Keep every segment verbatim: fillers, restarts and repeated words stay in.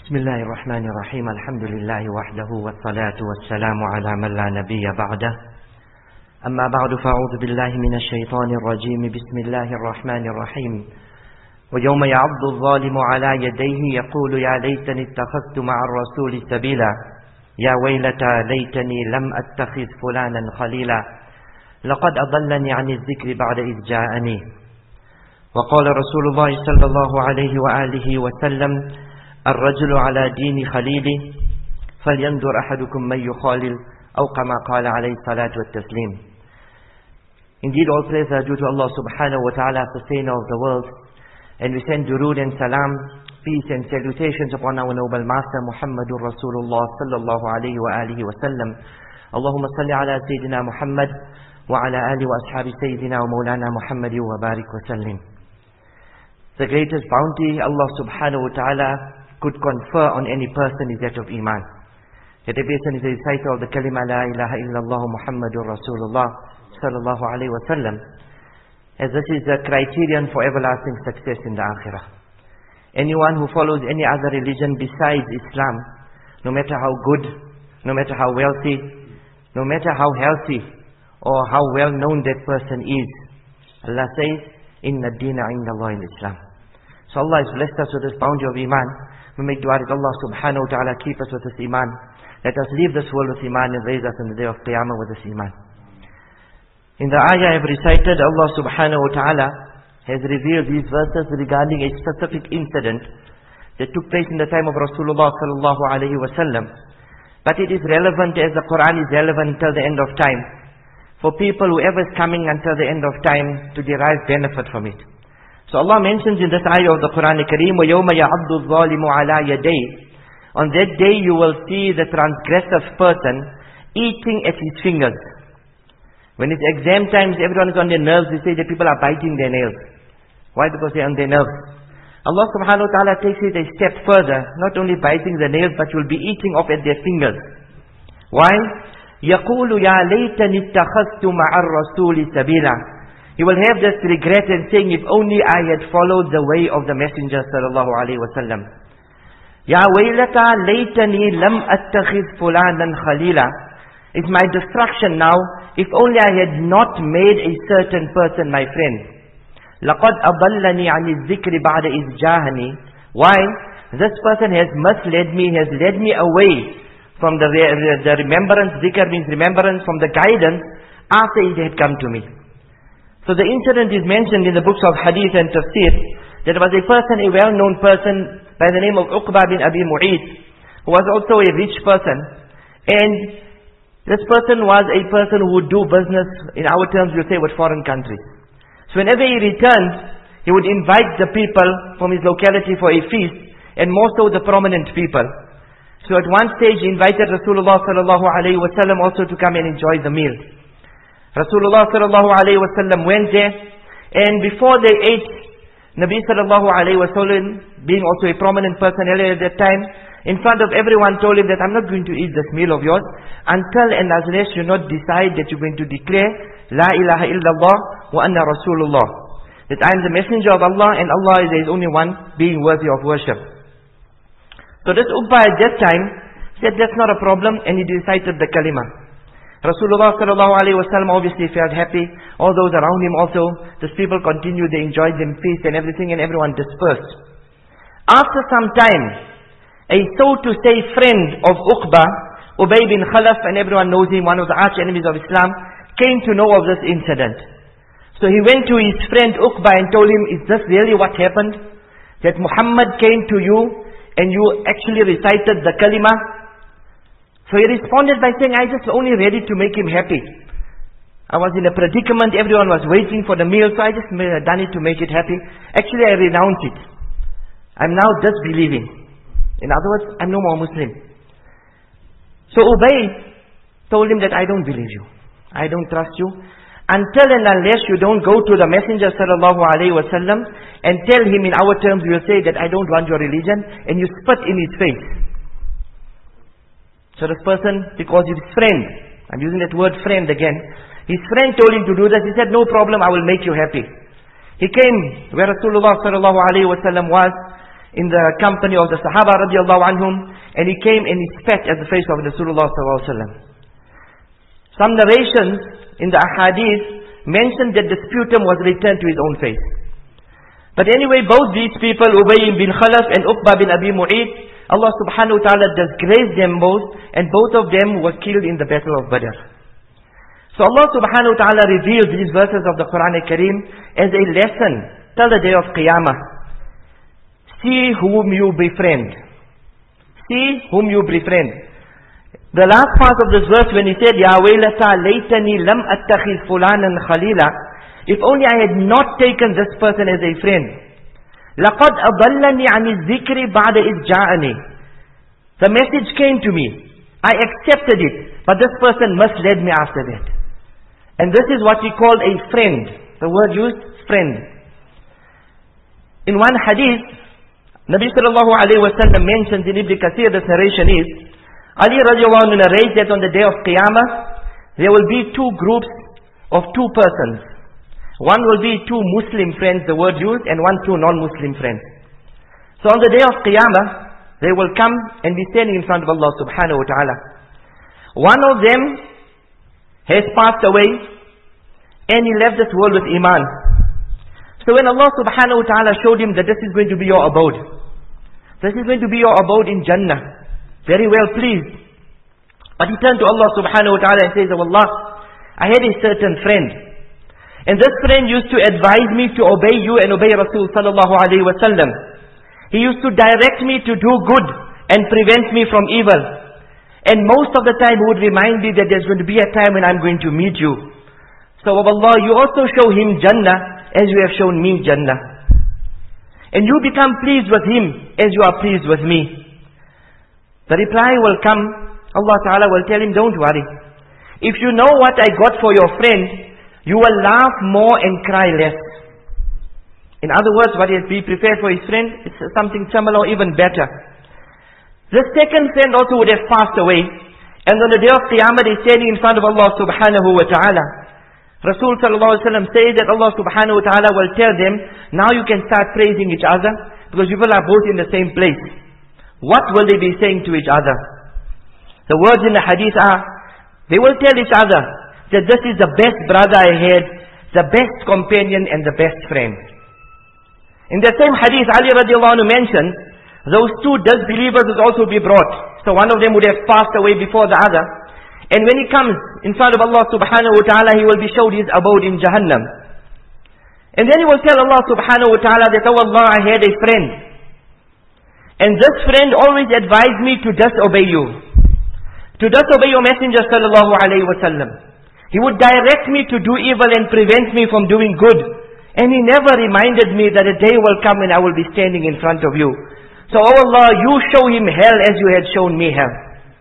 بسم الله الرحمن الرحيم الحمد لله وحده والصلاة والسلام على من لا نبي بعده أما بعد فأعوذ بالله من الشيطان الرجيم بسم الله الرحمن الرحيم ويوم يعض الظالم على يديه يقول يا ليتني اتخذت مع الرسول سبيلا يا ويلتى ليتني لم أتخذ فلانا خليلا لقد أضلني عن الذكر بعد إذ جاءني وقال رسول الله صلى الله عليه وآله وسلم الرجل على دين خليله فلينظر أحدكم من يخالل أو كما قال عليه الصلاة والتسليم. Indeed, all praise are due to Allah subhanahu wa ta'ala, sustainer of the world, and we send durood and salam, peace and salutations upon our noble master Muhammadur Rasulullah sallallahu alayhi wa alihi wa sallam. Allahumma salli ala Sayyidina Muhammad wa ala ali wa ashabi Sayyidina wa Mawlana Muhammadi wa barik wa sallim. The greatest bounty Allah subhanahu wa ta'ala could confer on any person is that of Iman. That a person is a reciter of the kalima La ilaha illallah Muhammadur Rasulullah sallallahu alayhi wa sallam, as this is the criterion for everlasting success in the akhirah. Anyone who follows any other religion besides Islam, no matter how good, no matter how wealthy, no matter how healthy or how well known that person is, Allah says, Inna ad-deena inda Allahi al-Islam. So Allah has blessed us with this bounty of Iman. We make dua that Allah subhanahu wa ta'ala keep us with this Iman. Let us leave this world with Iman and raise us in the day of Qiyamah with this Iman. In the ayah I have recited, Allah subhanahu wa ta'ala has revealed these verses regarding a specific incident that took place in the time of Rasulullah sallallahu alayhi wa sallam. But it is relevant as the Quran is relevant until the end of time, for people whoever is coming until the end of time to derive benefit from it. So Allah mentions in this ayah of the Quran Kareem, وَيَوْمَ يَعَضُّ الظَّالِمُ عَلَى يَدَيْهِ. On that day you will see the transgressive person eating at his fingers. When it's exam times, everyone is on their nerves. They say that people are biting their nails. Why? Because they're on their nerves. Allah subhanahu wa ta'ala takes it a step further, not only biting the nails, but will be eating off at their fingers. Why? يَقُولُ يَا لَيْتَنِ اتَّخَذْتُ مَعَ الرَّسُولِ سَبِيلًا. He will have this regret and saying, if only I had followed the way of the Messenger sallallahu alayhi wa sallam. Ya waylata laytani lam attakhidh fulanan khalila. It's my destruction now, if only I had not made a certain person my friend. Laqad adallani ani dhikri ba'da iz jahani. Why? This person has misled me, has led me away from the, the remembrance. Dhikr means remembrance, from the guidance after it had come to me. So the incident is mentioned in the books of Hadith and Tafsir. There was a person, a well-known person by the name of Uqba bin Abi Mu'ayt, who was also a rich person. And this person was a person who would do business, in our terms we'll say, with foreign countries. So whenever he returned, he would invite the people from his locality for a feast, and more so the prominent people. So at one stage he invited Rasulullah sallallahu alayhi wa sallam also to come and enjoy the meal. Rasulullah sallallahu alayhi wa sallam went there, and before they ate, Nabi sallallahu alayhi wa sallam, being also a prominent personality at that time, in front of everyone told him that I'm not going to eat this meal of yours until and unless you not decide that you're going to declare La ilaha illallah wa anna Rasulullah, that I am the messenger of Allah and Allah is the only one being worthy of worship. So this Uqba at that time said that's not a problem, and he recited the kalima. Rasulullah sallallahu alayhi wa sallam obviously felt happy. All those around him also, these people continued, they enjoyed them feast and everything, and everyone dispersed. After some time, a so to say friend of Uqba, Ubay bin Khalaf, and everyone knows him, one of the arch enemies of Islam, came to know of this incident. So he went to his friend Uqba and told him, is this really what happened? That Muhammad came to you and you actually recited the kalima? So he responded by saying, I just only read it to make him happy. I was in a predicament, everyone was waiting for the meal, so I just done it to make it happy. Actually I renounce it. I'm now disbelieving. In other words, I'm no more Muslim. So Ubay told him that I don't believe you. I don't trust you. Until and unless you don't go to the Messenger sallallahu alayhi wa sallam and tell him, in our terms we will say that I don't want your religion, and you spit in his face. So this person, because his friend, I'm using that word friend again, his friend told him to do this. He said, no problem, I will make you happy. He came where Rasulullah sallallahu alayhi wa sallam was, in the company of the Sahaba radiallahu anhum, and he came and he spat at the face of Rasulullah sallallahu alaihi wasallam. Some narrations in the ahadith mentioned that the sputum was returned to his own face. But anyway, both these people, Ubay bin Khalaf and Uqba bin Abi Mu'ayt, Allah subhanahu wa ta'ala disgraced them both, and both of them were killed in the battle of Badr. So Allah subhanahu wa ta'ala revealed these verses of the Quran al-Kareem as a lesson till the day of Qiyamah. See whom you befriend. See whom you befriend. The last part of this verse when he said, Ya waylata laytani lam attakhiz fulanan khalila, if only I had not taken this person as a friend. لَقَدْ أَضَلَّنِي عَنِ الذِّكْرِ بَعْدَ إِذْ جَاءَنِي. The message came to me. I accepted it. But this person misled me after that. And this is what we call a friend. The word used, friend. In one hadith, Nabi sallallahu alayhi wa sallam mentions in Ibn Kathir, this narration is, Ali radiallahu anhu narrates that on the day of Qiyamah, there will be two groups of two persons. One will be two Muslim friends, the word used, and one two non-Muslim friends. So on the day of Qiyamah, they will come and be standing in front of Allah subhanahu wa ta'ala. One of them has passed away, and he left this world with Iman. So when Allah subhanahu wa ta'ala showed him that this is going to be your abode, this is going to be your abode in Jannah, very well pleased. But he turned to Allah subhanahu wa ta'ala and says, Oh Allah, I had a certain friend. And this friend used to advise me to obey you and obey Rasul sallallahu alayhi wa sallam. He used to direct me to do good and prevent me from evil. And most of the time he would remind me that there's going to be a time when I'm going to meet you. So, oh Allah, you also show him Jannah as you have shown me Jannah. And you become pleased with him as you are pleased with me. The reply will come, Allah Ta'ala will tell him, don't worry. If you know what I got for your friend, you will laugh more and cry less. In other words, what he has prepared for his friend is something similar or even better. The second friend also would have passed away. And on the day of Qiyamah, they are standing in front of Allah Subhanahu wa Ta'ala. Rasul sallallahu alaihi wasallam says that Allah subhanahu wa ta'ala will tell them, now you can start praising each other, because people are both in the same place. What will they be saying to each other? The words in the hadith are, they will tell each other that this is the best brother I had, the best companion and the best friend. In the same hadith, Ali radiallahu anhu mentioned, those two disbelievers would also be brought. So one of them would have passed away before the other. And when he comes in front of Allah subhanahu wa ta'ala, he will be showed his abode in Jahannam. And then he will tell Allah subhanahu wa ta'ala that, oh Allah, I had a friend. And this friend always advised me to disobey you. To disobey your messenger sallallahu alayhi wa sallam. He would direct me to do evil and prevent me from doing good. And he never reminded me that a day will come when I will be standing in front of you. So, oh Allah, you show him hell as you had shown me hell.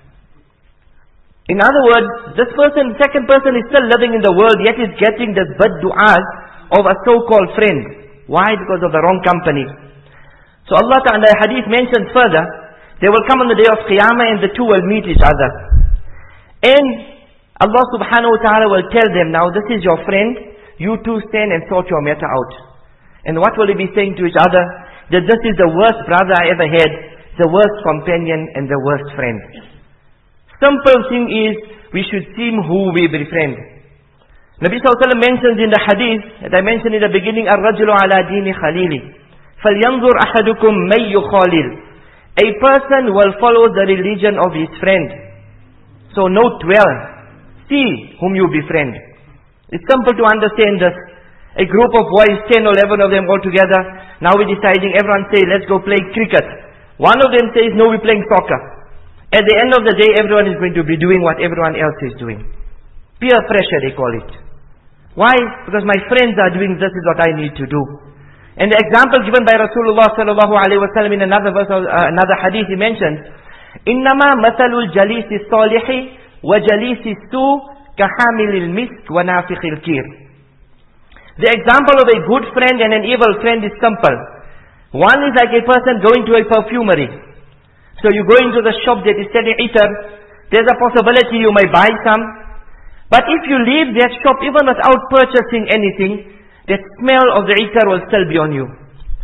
In other words, this person, second person is still living in the world, yet is getting this bad du'as of a so-called friend. Why? Because of the wrong company. So Allah Ta'ala, the hadith mentions further, they will come on the day of Qiyamah and the two will meet each other. And Allah Subhanahu wa Ta'ala will tell them, now this is your friend, you two stand and sort your matter out. And what will they be saying to each other? That this is the worst brother I ever had, the worst companion and the worst friend. Simple thing is, we should see who we befriend. Nabi sallallahu alaihi wasallam mentions in the hadith, that I mentioned in the beginning, Ar-rajulu ala dini khalili. فَلْيَنْظُرْ أَحَدُكُمْ مَنْ يُخَالِلْ. A person will follow the religion of his friend. So note well, see whom you befriend. It's simple to understand this. A group of boys, ten or eleven of them all together, now we're deciding, everyone say, let's go play cricket. One of them says, no, we're playing soccer. At the end of the day, everyone is going to be doing what everyone else is doing. Peer pressure, they call it. Why? Because my friends are doing this, is what I need to do. And the example given by Rasulullah sallallahu alaihi wasallam in another verse, uh, another hadith, he mentions, إِنَّمَا مَثَلُ الْجَلِيسِ الصَّالِحِ وَجَلِيسِ السُّوءِ كَحَامِلِ الْمِسْكِ وَنَافِخِ الْكِيرِ. The example of a good friend and an evil friend is simple. One is like a person going to a perfumery. So you go into the shop that is selling ether, there's a possibility you may buy some. But if you leave that shop even without purchasing anything, that smell of the ether will still be on you.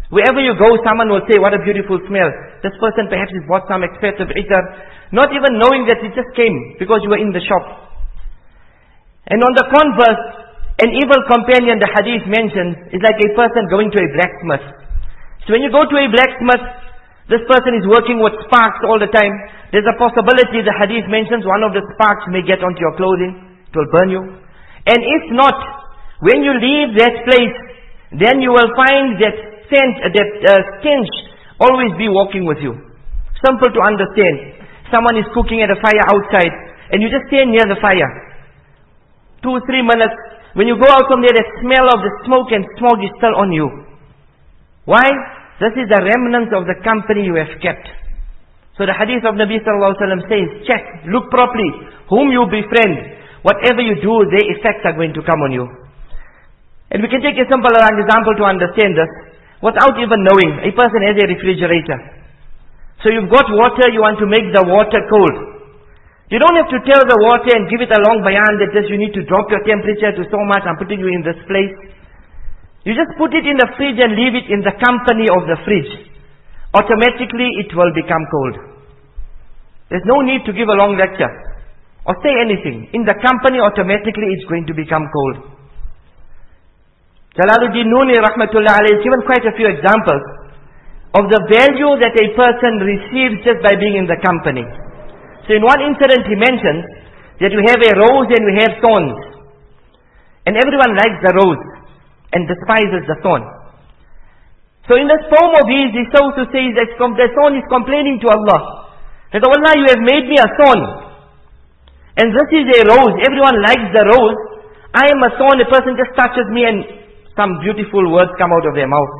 Wherever you go, someone will say, what a beautiful smell. This person perhaps has bought some expensive itar, not even knowing that it just came because you were in the shop. And on the converse, an evil companion, the hadith mentions, is like a person going to a blacksmith. So when you go to a blacksmith, this person is working with sparks all the time. There's a possibility, the hadith mentions, one of the sparks may get onto your clothing. It will burn you. And if not, when you leave that place, then you will find that scent, uh, that uh, stench always be walking with you. Simple to understand. Someone is cooking at a fire outside, and you just stand near the fire. Two, three minutes. When you go out from there, the smell of the smoke and smoke is still on you. Why? This is the remnants of the company you have kept. So the hadith of Nabi sallallahu alaihi wasallam says, check, look properly, whom you befriend. Whatever you do, their effects are going to come on you. And we can take a simple example to understand this. Without even knowing, a person has a refrigerator. So you've got water, you want to make the water cold. You don't have to tell the water and give it a long bayan that just you need to drop your temperature to so much, I'm putting you in this place. You just put it in the fridge and leave it in the company of the fridge. Automatically it will become cold. There's no need to give a long lecture or say anything. In the company, automatically it's going to become cold. Jalaluddin Nuni rahmatullah alayhi has given quite a few examples of the value that a person receives just by being in the company. So in one incident he mentions that we have a rose and we have thorns. And everyone likes the rose and despises the thorn. So in this poem of his, he so to say that the thorn is complaining to Allah. That, oh Allah, you have made me a thorn. And this is a rose. Everyone likes the rose. I am a thorn. A person just touches me and some beautiful words come out of their mouth.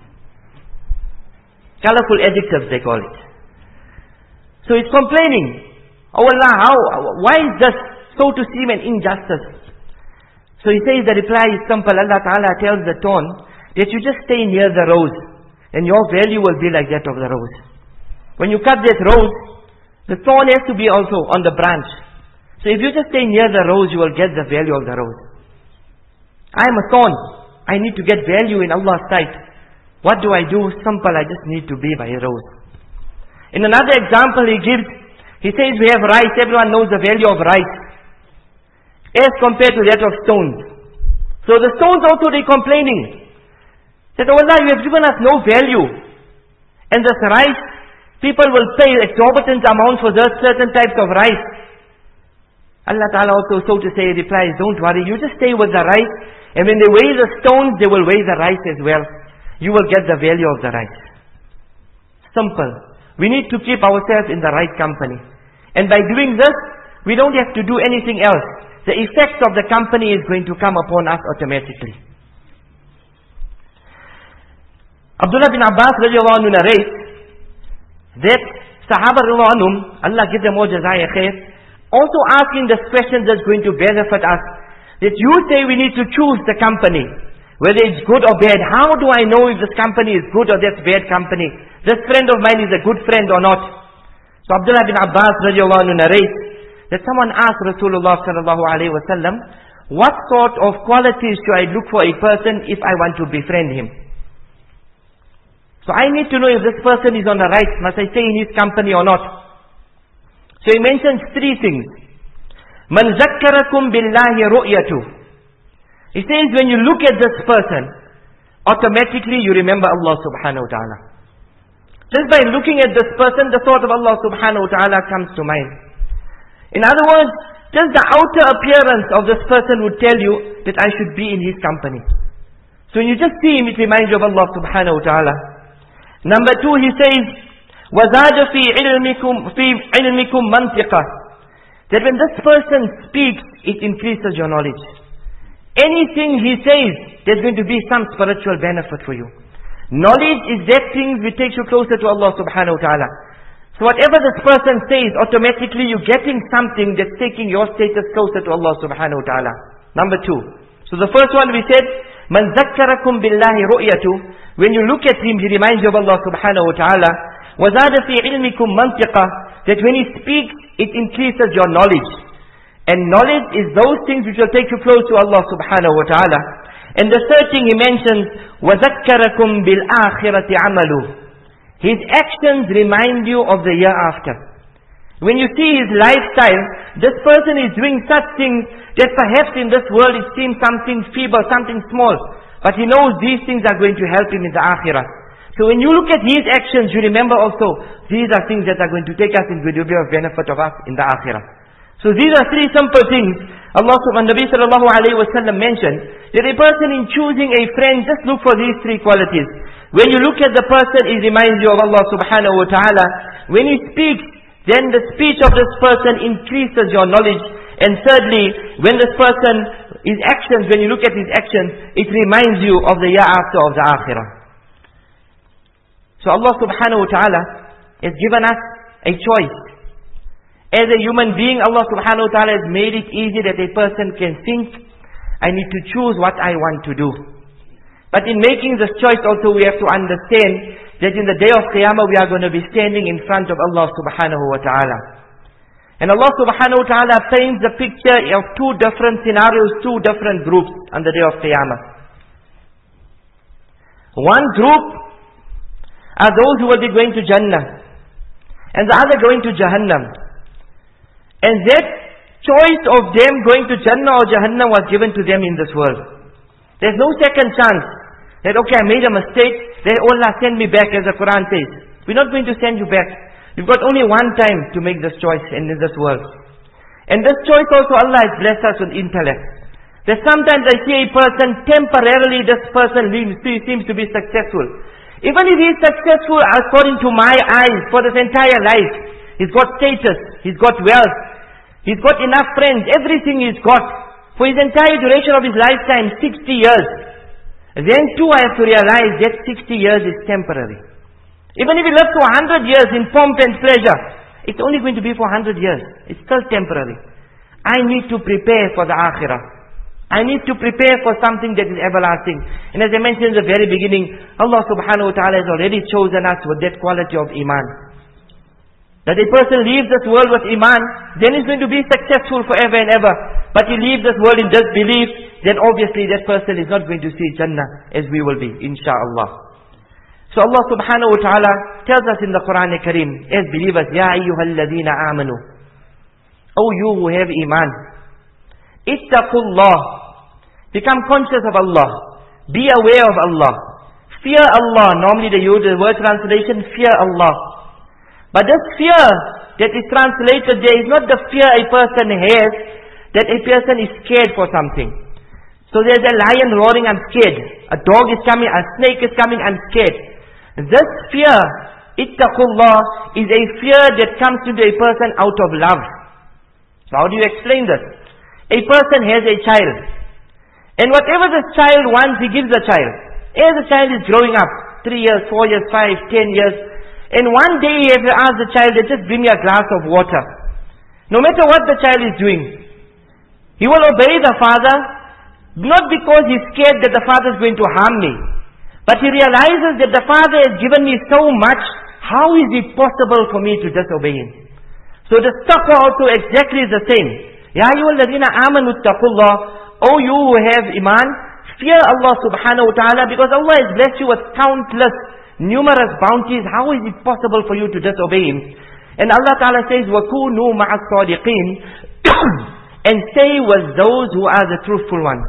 Colorful adjectives they call it. So it's complaining. Oh Allah, how, why is this so to seem an injustice? So he says the reply is simple. Allah Ta'ala tells the thorn that you just stay near the rose and your value will be like that of the rose. When you cut that rose, the thorn has to be also on the branch. So if you just stay near the rose, you will get the value of the rose. I am a thorn. I need to get value in Allah's sight. What do I do? Simple, I just need to be by a rose. In another example he gives, he says we have rice. Everyone knows the value of rice as compared to that of stones. So the stones also they complaining. That, oh Allah, you have given us no value. And this rice, people will pay exorbitant amounts for those certain types of rice. Allah Ta'ala also so to say replies, don't worry, you just stay with the rice. And when they weigh the stones, they will weigh the rice as well. You will get the value of the rice. Simple. We need to keep ourselves in the right company. And by doing this, we don't have to do anything else. The effects of the company is going to come upon us automatically. Abdullah bin Abbas radiallahu anhu narrates that Sahaba radiallahu anhum, Allah give them all jazaya khair, also asking this question that's going to benefit us. That you say we need to choose the company, whether it's good or bad. How do I know if this company is good or that's bad company? This friend of mine is a good friend or not? So Abdullah bin Abbas radiallahu anhu narrates that someone asked Rasulullah sallallahu alayhi wa sallam, what sort of qualities should I look for a person if I want to befriend him? So I need to know if this person is on the right. Must I stay in his company or not? So he mentions three things. Man zakkarakum billahi ru'yatu. He says when you look at this person, automatically you remember Allah subhanahu wa ta'ala. Just by looking at this person, the thought of Allah subhanahu wa ta'ala comes to mind. In other words, just the outer appearance of this person would tell you that I should be in his company. So when you just see him, it reminds you of Allah subhanahu wa ta'ala. Number two, he says, وَزَادَ فِي عِلْمِكُمْ فِي عِلْمِكُمْ مَنْطِقَةً. That when this person speaks, it increases your knowledge. Anything he says, there's going to be some spiritual benefit for you. Knowledge is that thing which takes you closer to Allah subhanahu wa ta'ala. So whatever this person says, automatically you're getting something that's taking your status closer to Allah subhanahu wa ta'ala. Number two. So the first one we said, Man zakkarakum billahi ru'yatu. When you look at him, he reminds you of Allah subhanahu wa ta'ala. وَزَادَ فِي عِلْمِكُمْ مَنْطِقَةً. That when he speaks, it increases your knowledge. And knowledge is those things which will take you close to Allah subhanahu wa ta'ala. And the third thing he mentions, وَذَكَّرَكُمْ بِالْآخِرَةِ عَمَلُهُ. His actions remind you of the year after. When you see his lifestyle, this person is doing such things that perhaps in this world it seems something feeble, something small. But he knows these things are going to help him in the akhirah. So when you look at his actions, you remember also, these are things that are going to take us into the benefit of us in the akhirah. So these are three simple things Allah subhanahu Nabi sallallahu alayhi wa sallam mentioned, that a person in choosing a friend, just look for these three qualities. When you look at the person, it reminds you of Allah subhanahu wa ta'ala. When he speaks, then the speech of this person increases your knowledge. And thirdly, when this person, his actions, when you look at his actions, it reminds you of the year after of the akhirah. So Allah subhanahu wa ta'ala has given us a choice. As a human being, Allah subhanahu wa ta'ala has made it easy that a person can think, I need to choose what I want to do. But in making this choice also we have to understand that in the day of Qiyamah we are going to be standing in front of Allah subhanahu wa ta'ala. And Allah subhanahu wa ta'ala paints the picture of two different scenarios, two different groups on the day of Qiyamah. One group are those who will be going to Jannah, and the other going to Jahannam. And that choice of them going to Jannah or Jahannam was given to them in this world. There's no second chance that, okay, I made a mistake, then Allah send me back, as the Quran says. We're not going to send you back. You've got only one time to make this choice in this world. And this choice also Allah has blessed us with intellect. That sometimes I see a person, temporarily this person seems to be successful. Even if he is successful according to my eyes for this entire life, he's got status, he's got wealth, he's got enough friends, everything he's got. For his entire duration of his lifetime, sixty years. Then too I have to realize that sixty years is temporary. Even if he lives for one hundred years in pomp and pleasure, it's only going to be for one hundred years. It's still temporary. I need to prepare for the akhirah. I need to prepare for something that is everlasting. And as I mentioned in the very beginning, Allah subhanahu wa ta'ala has already chosen us with that quality of iman. That a person leaves this world with iman, then he's going to be successful forever and ever. But he leaves this world in disbelief, then obviously that person is not going to see Jannah as we will be, insha'Allah. So Allah subhanahu wa ta'ala tells us in the Quran Kareem, as believers, Ya ayyuhalladhina amanu, O you who have iman, ittaqullah, become conscious of Allah, be aware of Allah, fear Allah. Normally they use the word translation, fear Allah. But this fear that is translated there is not the fear a person has, that a person is scared for something. So there's a lion roaring, I'm scared. A dog is coming, a snake is coming, I'm scared. This fear, ittaqullah, is a fear that comes into a person out of love. So how do you explain this? A person has a child, and whatever the child wants, he gives the child. As the child is growing up, three years, four years, five, ten years, and one day he has to ask the child, just bring me a glass of water. No matter what the child is doing, he will obey the father, not because he's scared that the father is going to harm me, but he realizes that the father has given me so much, how is it possible for me to disobey him? So the taqwa also exactly is the same. Ya ayyuhalladhina amanu ittaqullah, O you who have iman, fear Allah subhanahu wa ta'ala, because Allah has blessed you with countless, numerous bounties. How is it possible for you to disobey Him? And Allah ta'ala says, وَكُونُوا مَعَ الصَّادِقِينَ, and stay with those who are the truthful ones.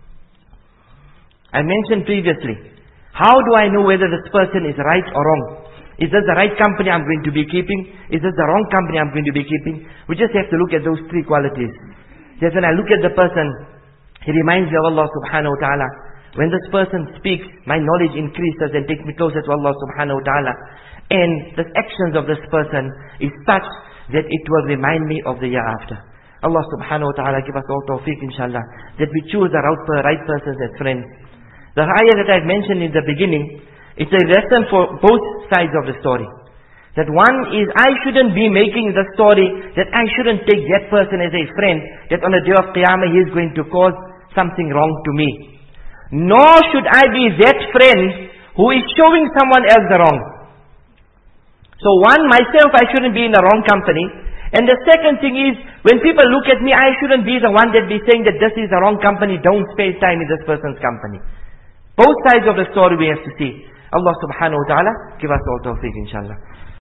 I mentioned previously, how do I know whether this person is right or wrong? Is this the right company I'm going to be keeping? Is this the wrong company I'm going to be keeping? We just have to look at those three qualities. Just when I look at the person, he reminds me of Allah subhanahu wa ta'ala. When this person speaks, my knowledge increases and takes me closer to Allah subhanahu wa ta'ala. And the actions of this person is such that it will remind me of the year after. Allah subhanahu wa ta'ala give us all tawfiq inshallah, that we choose the right persons as friends. The ayah that I mentioned in the beginning, it's a lesson for both sides of the story. That one is, I shouldn't be making the story that I shouldn't take that person as a friend, that on the day of Qiyamah he is going to cause something wrong to me. Nor should I be that friend who is showing someone else the wrong. So one, myself, I shouldn't be in the wrong company. And the second thing is, When people look at me, I shouldn't be the one that be saying that this is the wrong company, don't spend time in this person's company. Both sides of the story we have to see. Allah subhanahu wa ta'ala give us all tawfiq inshallah.